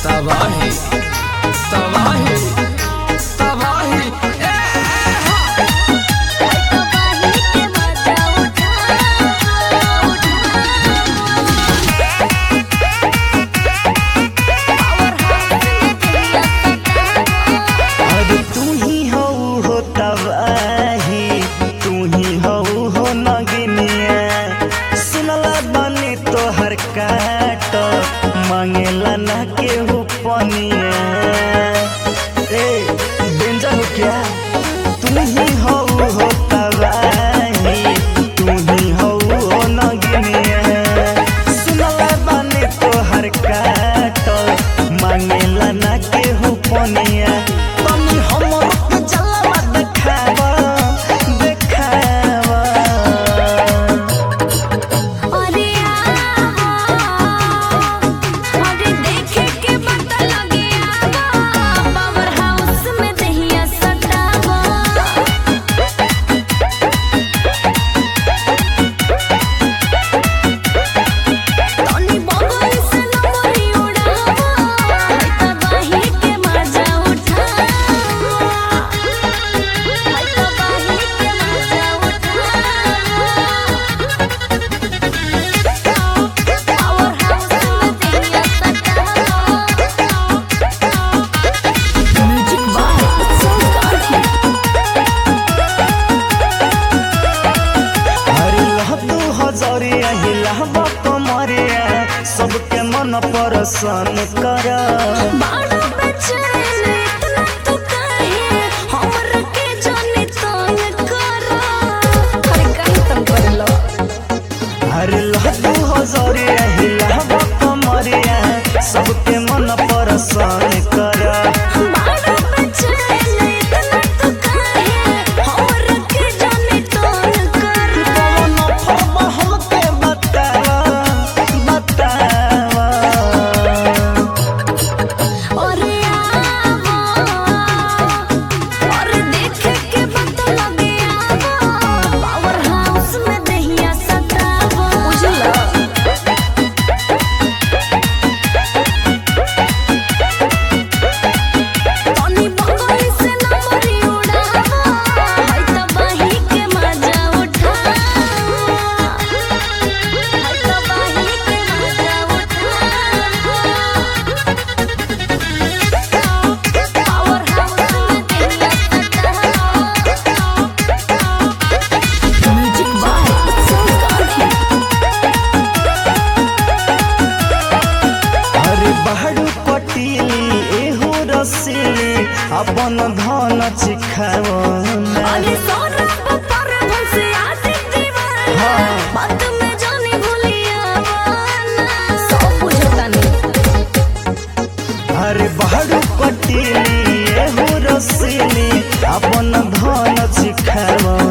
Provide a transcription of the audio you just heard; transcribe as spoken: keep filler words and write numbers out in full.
तबाही तबाही तबाही अरे तू ही हो हो तबाही, तू ही हो हो नगिनिया। सुनला बनी तो हर काट मांगेला ना केहू पनिया। ए डेंजर हो क्या? तू ही हो हो तबाही, तू ही हो हो नगिनिया। सुनला बनी तो हर काट मांगेला ना केहू पनिया। तनी हमर के जलवा देखावा देखावा। अरे आवा अरे देखे के पता लगे आवा पावर हाउस में दहिया सटावा। तनी बगल से नंबरी उड़ावा है तबाही के मजा उठावा। है तबाही के मजा अरे लहतू हजरिया हिलावा कमरिया, सबके मन परसन करा। बाड़ा बेचैन इतना तो काहे हमरा के जाने तंग करा। अरे काहे तंग करलो? अरे लहतू हजरिया हिलावा कमरिया, सबके मन परसन करा। बाड़ा बेचैन इतना तो काहे हमरा के जाने तंग करा। कौन फरमा हमके बतावा बतावा। अरे आवा और देखे के पता लगे आवा पावर हाउस में दहिया सटावा। बुझला तनी बगल से नंबरी उड़ावा है तबाही के मजा उठावा। है तबाही के मजा उठावा। पावर हाउस में दहिया सटावा। म्यूजिक बाय संस्कार। अरे बहड़ू पटीली एहो रसीली, अपन धन चिखावना। अरे सोना पर भंसे आशिक दीवाना। हाँ। बात में जाने भूलिया वाना। सब बुझता नहीं। अरे बहड़ू पटीली एहो रसीली, अपन धन चिखावना।